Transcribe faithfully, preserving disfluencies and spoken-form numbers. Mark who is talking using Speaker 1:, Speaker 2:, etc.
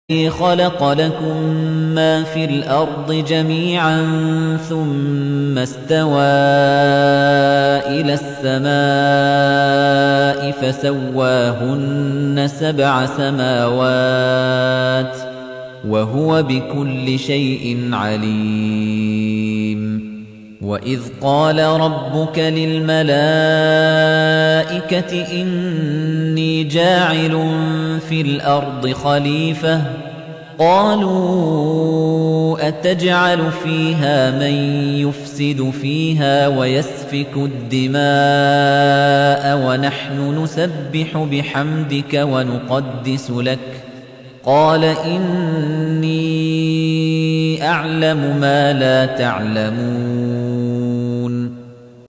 Speaker 1: خَلَقَ لَكُم مَّا فِي الْأَرْضِ جَمِيعًا ثُمَّ اسْتَوَىٰ إِلَى السَّمَاءِ فَسَوَّاهُنَّ سَبْعَ سَمَاوَاتٍ ۚ وَهُوَ بِكُلِّ شَيْءٍ عَلِيمٌ. وَإِذْ قَالَ رَبُّكَ لِلْمَلَائِكَةِ إِنِّي جَاعِلٌ فِي الْأَرْضِ خَلِيفَةً ۖ قَالُوا أَتَجْعَلُ فِيهَا مَن يُفْسِدُ فِيهَا وَيَسْفِكُ الدِّمَاءَ وَنَحْنُ نُسَبِّحُ بِحَمْدِكَ وَنُقَدِّسُ لَكَ ۖ قَالَ إِنِّي أَعْلَمُ مَا لَا تَعْلَمُونَ.